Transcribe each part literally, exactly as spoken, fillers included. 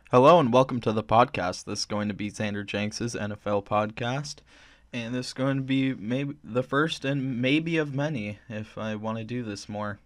Hello and welcome to the podcast. This is going to be Xander Jenks' N F L podcast, and this is going to be maybe the first and maybe of many if I want to do this more.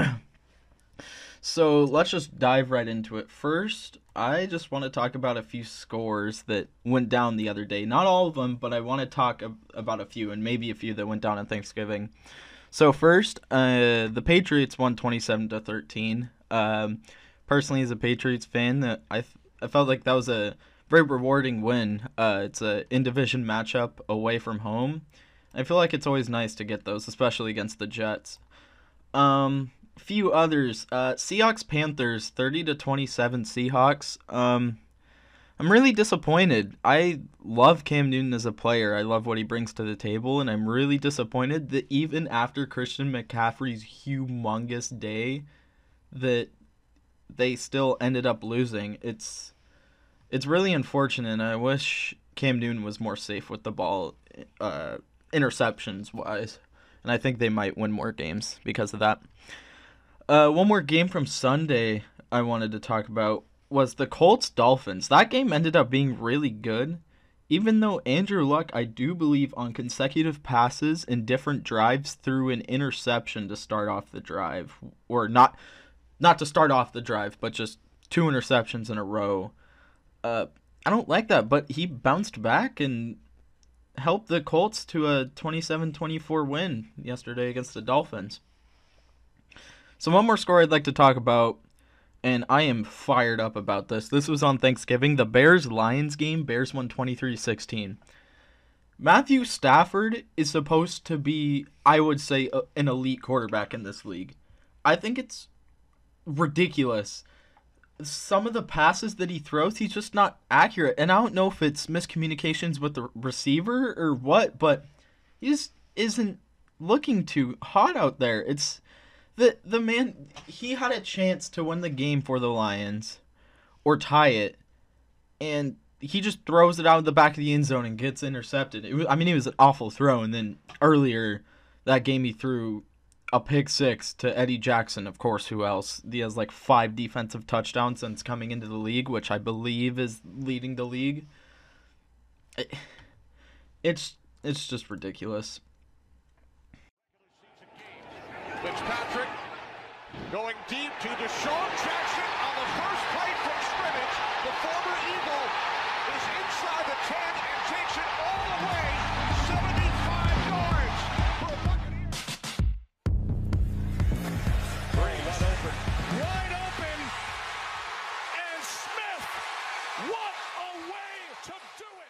So let's just dive right into it. First, I just want to talk about a few scores that went down the other day. Not all of them, but I want to talk about a few and maybe a few that went down on Thanksgiving. So first, uh, the Patriots won twenty-seven to thirteen. Um, personally, as a Patriots fan, that I th- I felt like that was a very rewarding win. Uh, it's a in division matchup away from home. I feel like it's always nice to get those, especially against the Jets. Um, few others. Uh, Seahawks Panthers thirty to twenty-seven Seahawks. Um, I'm really disappointed. I love Cam Newton as a player. I love what he brings to the table, and I'm really disappointed that even after Christian McCaffrey's humongous day, that they still ended up losing. It's it's really unfortunate. I wish Cam Newton was more safe with the ball, uh, interceptions wise, and I think they might win more games because of that. Uh, one more game from Sunday I wanted to talk about was the Colts Dolphins. That game ended up being really good, even though Andrew Luck, I do believe, on consecutive passes and different drives threw an interception to start off the drive, or not, not to start off the drive, but just two interceptions in a row. Uh, I don't like that, but he bounced back and helped the Colts to a twenty-seven twenty-four win yesterday against the Dolphins. So one more score I'd like to talk about, and I am fired up about this. This was on Thanksgiving. The Bears-Lions game. Bears won twenty-three sixteen. Matthew Stafford is supposed to be, I would say, an elite quarterback in this league. I think it's ridiculous. Some of the passes that he throws, he's just not accurate. And I don't know if it's miscommunications with the receiver or what, but he just isn't looking too hot out there. It's the the man, he had a chance to win the game for the Lions or tie it, and he just throws it out of the back of the end zone and gets intercepted. It was, I mean, it was an awful throw. And then earlier that game, he threw a pick six to Eddie Jackson, of course. Who else? He has like five defensive touchdowns since coming into the league, which I believe is leading the league. It's it's just ridiculous. Fitzpatrick going deep to Deshaun Jackson on the first play from scrimmage. The former Eagle is inside the ten and takes it all the way seventy-five yards for a Buccaneer. Wide open. Wide open. And Smith. What a way to do it.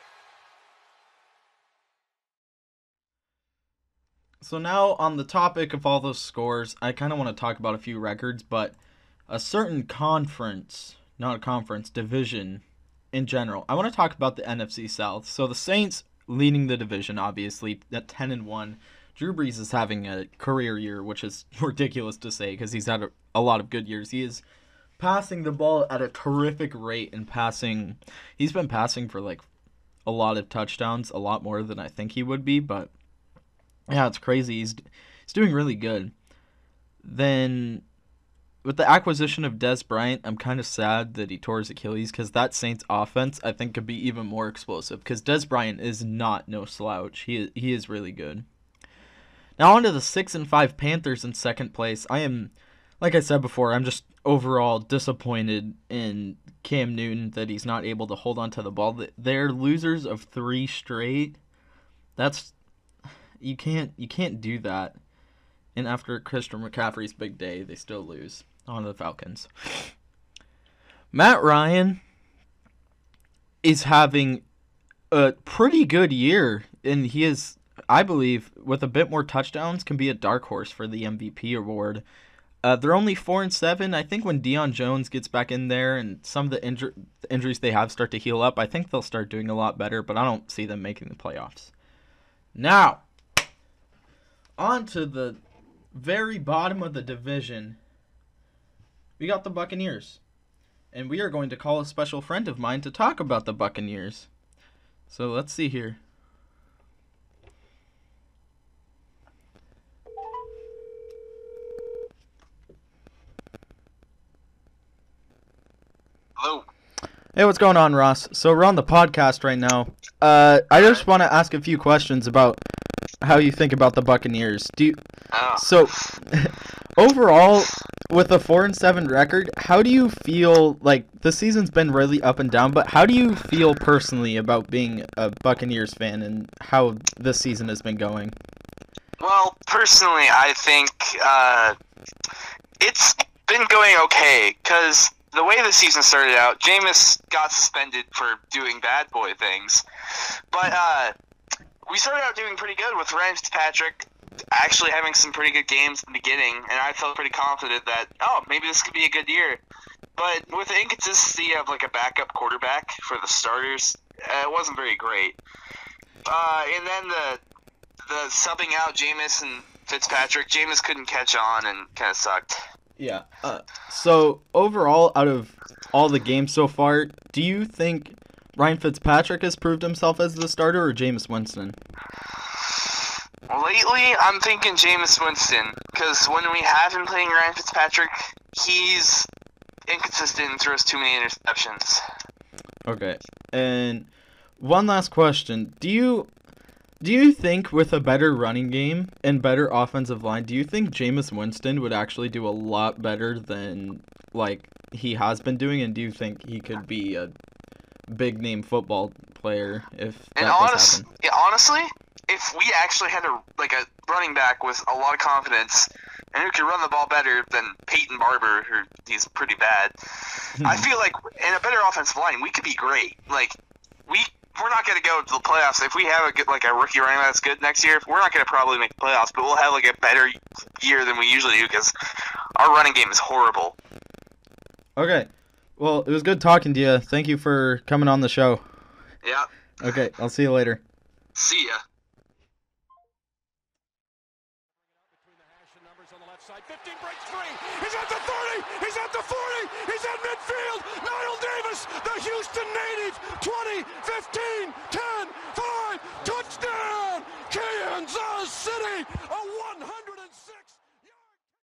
So now on the topic of all those scores, I kind of want to talk about a few records, but a certain conference, not a conference, division in general. I want to talk about the N F C South. So the Saints leading the division, obviously, at ten and one. Drew Brees is having a career year, which is ridiculous to say because he's had a, a lot of good years. He is passing the ball at a terrific rate and passing. He's been passing for like a lot of touchdowns, a lot more than I think he would be, but yeah, it's crazy. He's he's doing really good. Then with the acquisition of Dez Bryant, I'm kind of sad that he tore his Achilles because that Saints offense I think could be even more explosive because Dez Bryant is not no slouch. He he is really good. Now on to the six and five Panthers in second place. I am, like I said before, I'm just overall disappointed in Cam Newton that he's not able to hold on to the ball. They're losers of three straight. That's You can't you can't do that. And after Christian McCaffrey's big day, they still lose on the Falcons. Matt Ryan is having a pretty good year, and he is, I believe, with a bit more touchdowns, can be a dark horse for the M V P award. Uh, they're only four and seven. I think when Deion Jones gets back in there and some of the, injur- the injuries they have start to heal up, I think they'll start doing a lot better. But I don't see them making the playoffs. Now, on to the very bottom of the division. We got the Buccaneers. And we are going to call a special friend of mine to talk about the Buccaneers. So let's see here. Hello. Hey, what's going on, Ross? So we're on the podcast right now. Uh, I just want to ask a few questions about how you think about the Buccaneers. Do you, Oh. so overall, with a four and seven record, how do you feel? Like the season's been really up and down, but how do you feel personally about being a Buccaneers fan and how this season has been going? Well, personally, I think uh, it's been going okay, because the way the season started out, Jameis got suspended for doing bad boy things. But uh, we started out doing pretty good with Ryan Fitzpatrick actually having some pretty good games in the beginning, and I felt pretty confident that, oh, maybe this could be a good year. But with the inconsistency of like a backup quarterback for the starters, uh, it wasn't very great. Uh, and then the the subbing out Jameis and Fitzpatrick, Jameis couldn't catch on and kind of sucked. Yeah. Uh, so overall, out of all the games so far, do you think Ryan Fitzpatrick has proved himself as the starter or Jameis Winston? Lately, I'm thinking Jameis Winston, because when we have him playing Ryan Fitzpatrick, he's inconsistent and throws too many interceptions. Okay. And one last question. Do you do you think with a better running game and better offensive line, do you think Jameis Winston would actually do a lot better than like he has been doing, and do you think he could be a big name football player if that And does honest, happen? yeah, honestly, if we actually had a like a running back with a lot of confidence and who could run the ball better than Peyton Barber, who he's pretty bad, I feel like in a better offensive line, we could be great. Like we we're not going to go to the playoffs if we have a good, like a rookie running back that's good next year. We're not going to probably make the playoffs, but we'll have like a better year than we usually do because our running game is horrible. Okay. Well, it was good talking to you. Thank you for coming on the show. Yeah. Okay, I'll see you later. See ya. fifteen breaks free. He's at the thirty. He's at the forty. He's at midfield. Niall Davis, the Houston native. twenty, fifteen, ten, five. Touchdown. Kansas City. A one hundred six yard.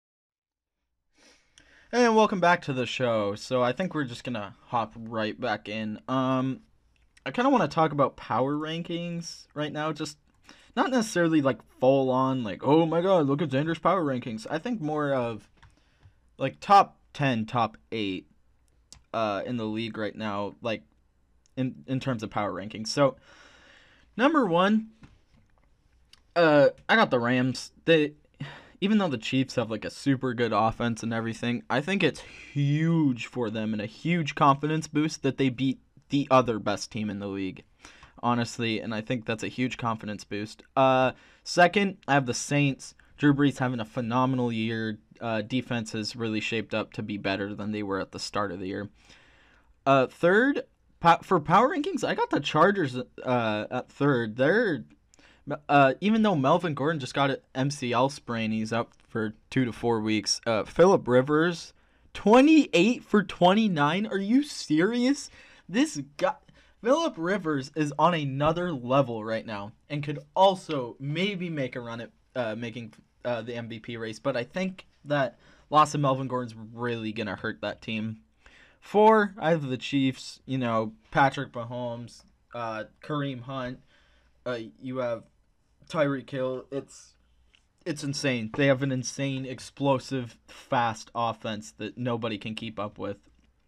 And welcome back to the show. So I think we're just gonna hop right back in. Um, I kind of want to talk about power rankings right now. Just not necessarily like full on, like, oh my god, look at Xander's power rankings. I think more of like top ten, top eight uh, in the league right now, like in in terms of power rankings. So number one, uh, I got the Rams. They, even though the Chiefs have like a super good offense and everything, I think it's huge for them and a huge confidence boost that they beat the other best team in the league. Honestly, and I think that's a huge confidence boost. Uh, second, I have the Saints. Drew Brees having a phenomenal year. Uh, defense has really shaped up to be better than they were at the start of the year. Uh, third, po- for power rankings, I got the Chargers uh, at third. They're uh, even though Melvin Gordon just got an M C L sprain, he's out for two to four weeks. Uh, Phillip Rivers, twenty-eight for twenty-nine. Are you serious? This guy. Phillip Rivers is on another level right now and could also maybe make a run at uh, making uh, the M V P race, but I think that loss of Melvin Gordon's really going to hurt that team. Four, I have the Chiefs, you know, Patrick Mahomes, uh, Kareem Hunt, uh, you have Tyreek Hill. It's, it's insane. They have an insane, explosive, fast offense that nobody can keep up with.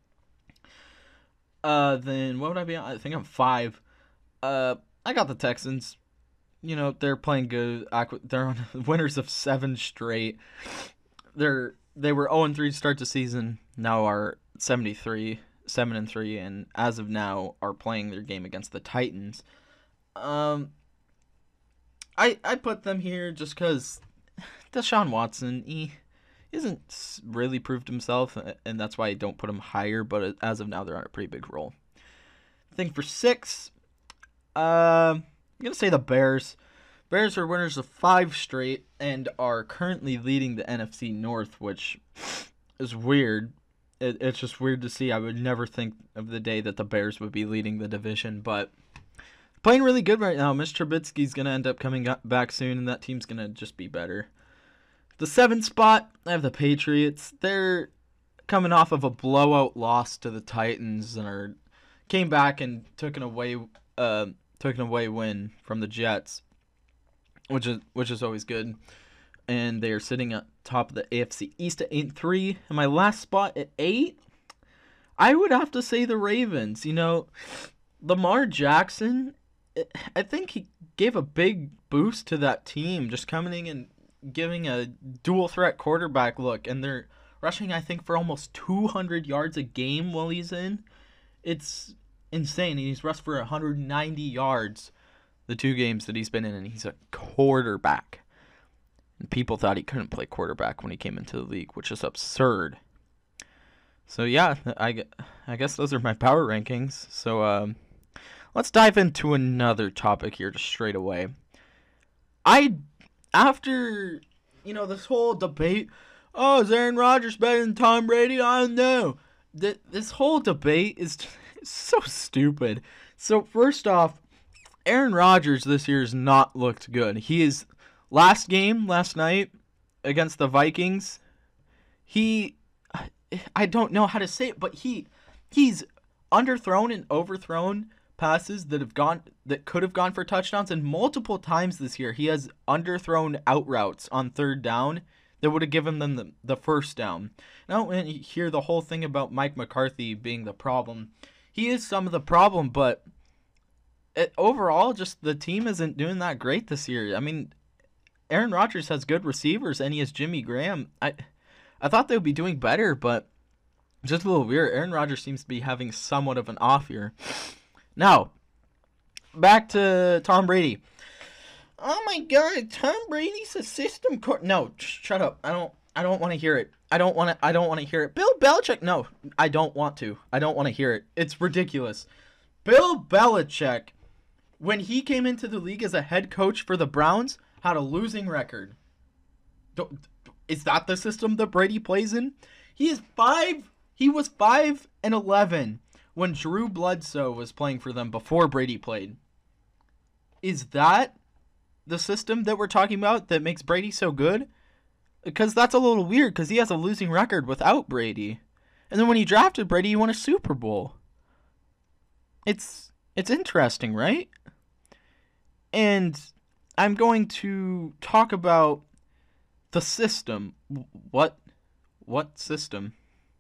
Uh, then what would I be on? I think I'm five. Uh, I got the Texans. You know, they're playing good. They're on winners of seven straight. They're they were oh and three to start the season. Now are seventy-three, seven and three, and as of now are playing their game against the Titans. Um, I I put them here just because Deshaun Watson, he isn't really proved himself, and that's why I don't put him higher, but as of now, they're on a pretty big roll. I think for six, uh, I'm going to say the Bears. Bears are winners of five straight and are currently leading the N F C North, which is weird. It, it's just weird to see. I would never think of the day that the Bears would be leading the division, but playing really good right now. Mitch Trubisky's going to end up coming back soon, and that team's going to just be better. The seventh spot, I have the Patriots. They're coming off of a blowout loss to the Titans and are came back and took an away uh took an away win from the Jets, which is which is always good. And they are sitting at top of the A F C East at eight and three. And my last spot at eight, I would have to say the Ravens. You know, Lamar Jackson, I think he gave a big boost to that team, just coming in and giving a dual threat quarterback look. And they're rushing, I think, for almost two hundred yards a game while he's in. It's insane. He's rushed for one hundred ninety yards the two games that he's been in, and he's a quarterback. And people thought he couldn't play quarterback when he came into the league, which is absurd. So yeah, I, I guess those are my power rankings. So um, let's dive into another topic here just straight away. I, after, you know, this whole debate, oh, is Aaron Rodgers better than Tom Brady? I don't know. Th- this whole debate is so stupid. So first off, Aaron Rodgers this year has not looked good. He is... Last game, last night, against the Vikings, he, I don't know how to say it, but he, he's underthrown and overthrown passes that have gone, that could have gone for touchdowns, and multiple times this year, he has underthrown out routes on third down that would have given them the, the first down. Now, when you hear the whole thing about Mike McCarthy being the problem, he is some of the problem, but it, overall, just the team isn't doing that great this year. I mean, Aaron Rodgers has good receivers, and he has Jimmy Graham. I I thought they would be doing better, but just a little weird. Aaron Rodgers seems to be having somewhat of an off year. Now, back to Tom Brady. Oh my God, Tom Brady's a system court. No, sh- shut up. I don't. I don't want to hear it. I don't want to. I don't want to hear it. Bill Belichick. No, I don't want to. I don't want to hear it. It's ridiculous. Bill Belichick, when he came into the league as a head coach for the Browns, had a losing record. Don't, is that the system that Brady plays in? He is five. He was five and eleven when Drew Bledsoe was playing for them before Brady played. Is that the system that we're talking about that makes Brady so good? Because that's a little weird, because he has a losing record without Brady. And then when he drafted Brady, he won a Super Bowl. It's it's interesting, right? And I'm going to talk about the system. What what system?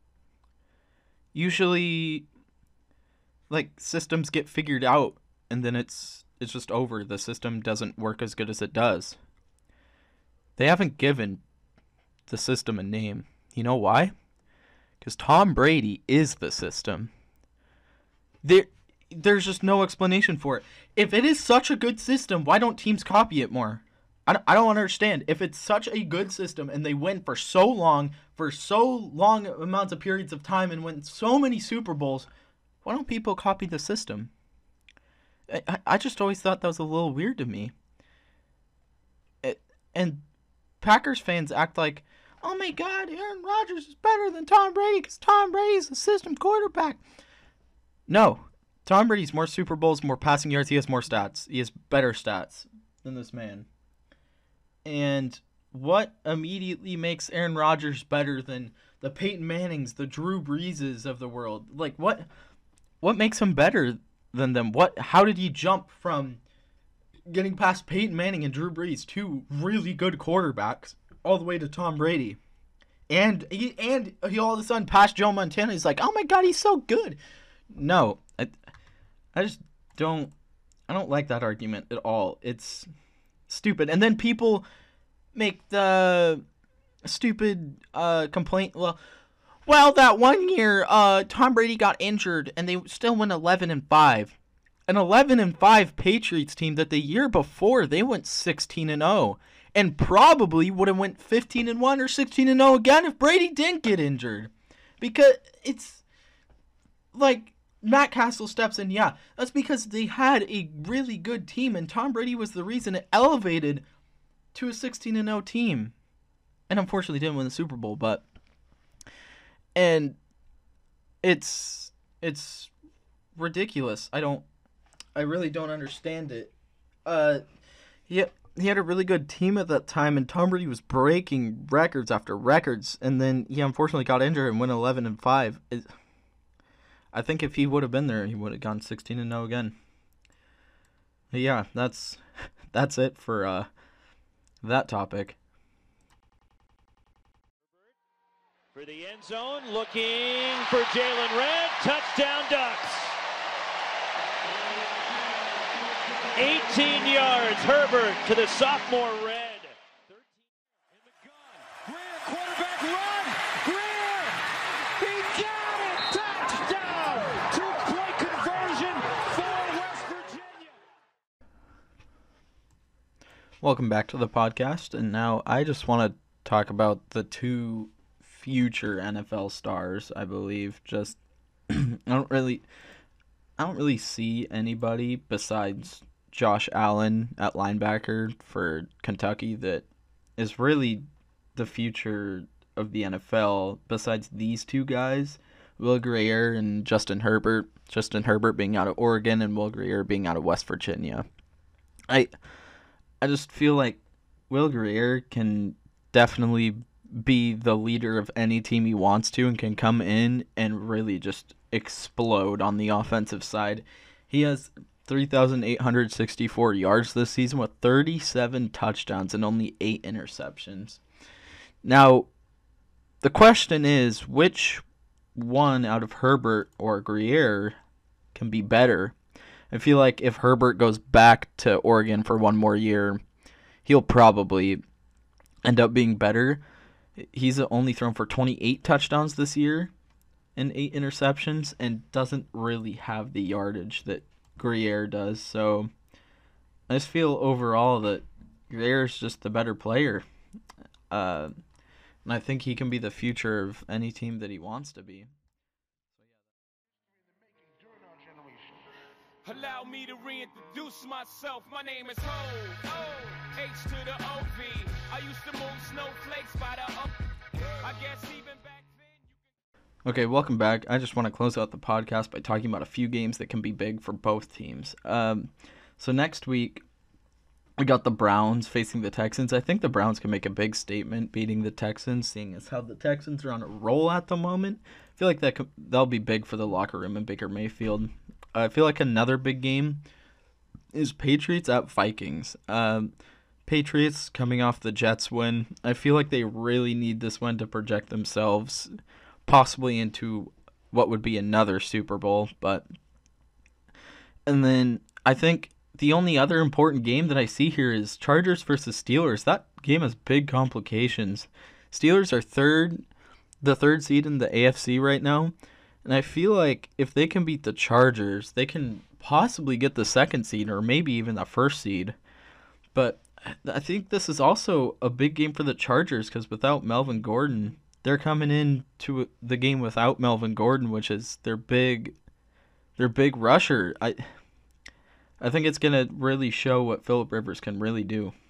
Usually, like, systems get figured out and then it's it's just over. The system doesn't work as good as it does. They haven't given the system a name. You know why? Because Tom Brady is the system. There There's just no explanation for it. If it is such a good system, why don't teams copy it more? I don't, I don't understand. If it's such a good system and they win for so long, for so long amounts of periods of time and win so many Super Bowls, why don't people copy the system? I, I just always thought that was a little weird to me. It, and Packers fans act like, oh my God, Aaron Rodgers is better than Tom Brady because Tom Brady's a system quarterback. No. Tom Brady's more Super Bowls, more passing yards. He has more stats. He has better stats than this man. And what immediately makes Aaron Rodgers better than the Peyton Mannings, the Drew Breeses of the world? Like, what what makes him better than them? What? How did he jump from getting past Peyton Manning and Drew Brees, two really good quarterbacks, all the way to Tom Brady? And he and he all of a sudden passed Joe Montana. He's like, oh my God, he's so good. No, I, I just don't, I don't like that argument at all. It's stupid. And then people make the stupid uh, complaint, well, well, that one year uh, Tom Brady got injured and they still went eleven and five. An eleven and five Patriots team that the year before they went sixteen and oh and probably would have went fifteen and one or sixteen and oh again if Brady didn't get injured. Because it's like Matt Castle steps in, yeah, that's because they had a really good team and Tom Brady was the reason it elevated to a sixteen and oh team. And unfortunately didn't win the Super Bowl, but and it's it's ridiculous. I don't I really don't understand it. Uh he he had a really good team at that time and Tom Brady was breaking records after records and then he unfortunately got injured and went eleven and five. It, I think if he would have been there, he would have gone sixteen and oh again. But yeah, that's that's it for uh, that topic. For the end zone, looking for Jalen Redd. Touchdown Ducks. eighteen yards, Herbert to the sophomore Redd. In the gun. Greer, quarterback run. Greer, he got it. Touchdown. Two-point conversion for West Virginia. Welcome back to the podcast, and now I just want to talk about the two future N F L stars, I believe. Just I don't really I don't really see anybody besides Josh Allen at linebacker for Kentucky that is really the future of the N F L besides these two guys, Will Grier and Justin Herbert. Justin Herbert being out of Oregon and Will Grier being out of West Virginia. I I just feel like Will Grier can definitely be the leader of any team he wants to and can come in and really just explode on the offensive side. He has three thousand eight hundred sixty-four yards this season with thirty-seven touchdowns and only eight interceptions. Now, the question is, which one out of Herbert or Grier can be better? I feel like if Herbert goes back to Oregon for one more year, he'll probably end up being better. He's only thrown for twenty-eight touchdowns this year and eight interceptions and doesn't really have the yardage that Grier does. So I just feel overall that Grier is just the better player. Uh, and I think he can be the future of any team that he wants to be. Allow me to reintroduce myself. My name is Ho, O, H to the O V. I used to move snowflakes by the up. I guess even back then. Okay, welcome back. I just want to close out the podcast by talking about a few games that can be big for both teams. Um, so next week, we got the Browns facing the Texans. I think the Browns can make a big statement beating the Texans, seeing as how the Texans are on a roll at the moment. I feel like that could, that'll be big for the locker room in Baker Mayfield. I feel like another big game is Patriots at Vikings. Um, Patriots coming off the Jets win. I feel like they really need this one to project themselves possibly into what would be another Super Bowl. But and then I think the only other important game that I see here is Chargers versus Steelers. That game has big complications. Steelers are third, the third seed in the A F C right now. And I feel like if they can beat the Chargers, they can possibly get the second seed or maybe even the first seed. But I think this is also a big game for the Chargers because without Melvin Gordon, they're coming into the game without Melvin Gordon, which is their big, their big rusher. I, I think it's gonna really show what Phillip Rivers can really do.